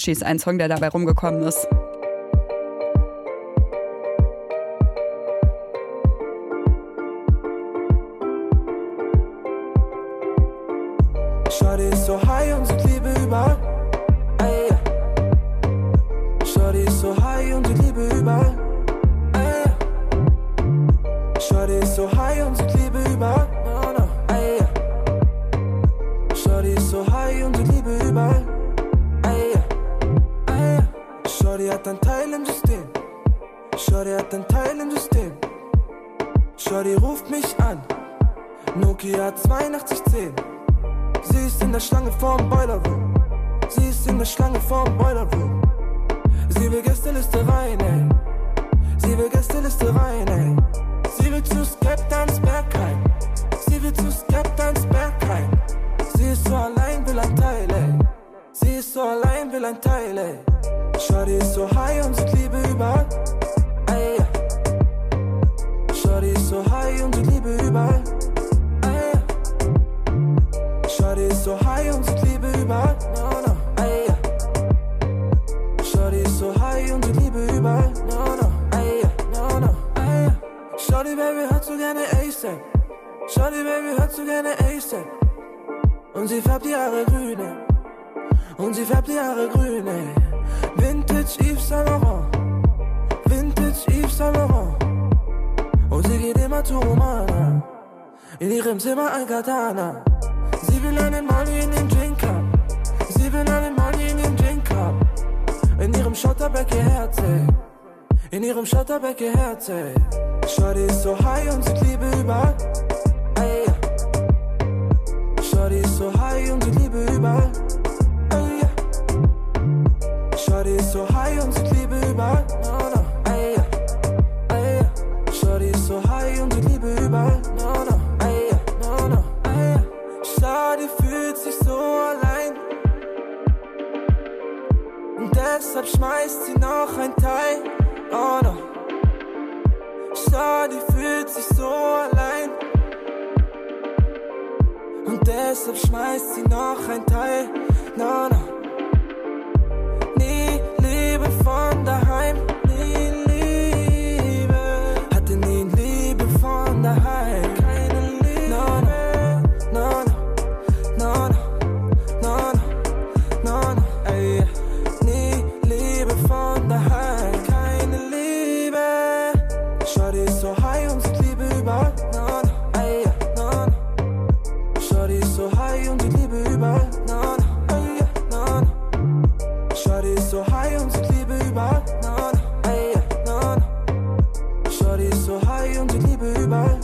ist ein Song, der dabei rumgekommen ist. Shorty ist so high und sieht Liebe überall. Ey, yeah. Shorty ist so high und sieht Liebe überall. Ey, yeah. Shorty ist so high und sieht Liebe überall. No, no. Ey, yeah. Shorty ist so high und sieht Liebe überall. Ey, yeah. Ey, yeah. Shorty hat ein Teil im System. Shorty hat ein Teil im System. Shorty ruft mich an. Nokia 8210. Sie ist in der Schlange vorm Boiler Room. Sie ist in der Schlange vorm Boiler Room. Sie will Gästeliste rein, ey. Sie will Gästeliste rein, ey. Sie will zu Skeptans Bergheim. Sie will zu Skeptans Bergheim. Sie ist so allein, will ein Teil, ey. Sie ist so allein, will ein Teil, ey. Shorty ist so high und sieht Liebe überall. Ey, yeah. Shorty ist so high und sieht Liebe überall. Shorty ist so high und sieht Liebe überall. No, no. Ey, yeah. Shorty ist so high und sieht Liebe überall. No, no. Ey, yeah. No, no. Ey, yeah. Shorty Baby hört so gerne A$AP. Shorty Baby hört so gerne A$AP. Und sie färbt die Haare grün, ey. Und sie färbt die Haare grün, ey. Vintage Yves Saint Laurent. Vintage Yves Saint Laurent. Und sie geht immer zu Romana. In ihrem Zimmer ein Katana. Sie will einen Molly in den Drink haben. Sie will einen Molly in den Drink haben. In ihrem Schotterbeck ihr Herz, ey. In ihrem Schotterbeck ihr Herz, ey. Shorty ist so high und sieht Liebe überall. Ey, yeah. Shorty ist so high und sieht Liebe überall. Ey, yeah. Shorty ist so high und sieht Liebe überall. No, no. Ey, yeah. Ey, yeah. Shorty ist so high und sieht Liebe überall. No, no. Ey, yeah. No, no. Ey, yeah. Shorty fühlt sich so allein. Und deshalb schmeißt sie noch ein Teil. Oh no. Shorty fühlt sich so allein. Und deshalb schmeißt sie noch ein Teil. No, no. Nie Liebe von daheim. Nie Liebe. Hatte nie Liebe von daheim. Keine Liebe. No, no. No, no. No, no, no, no, no, no, ey. Nie Liebe von daheim, keine Liebe. Shorty ist so high und sieht Liebe überall. No, no, ey, no, no. Shorty ist so high und sieht Liebe überall. No, no, ey, no, no. Shorty ist so high und sieht Liebe überall. No, no, ey, no, no. Shorty ist so high und sieht Liebe überall.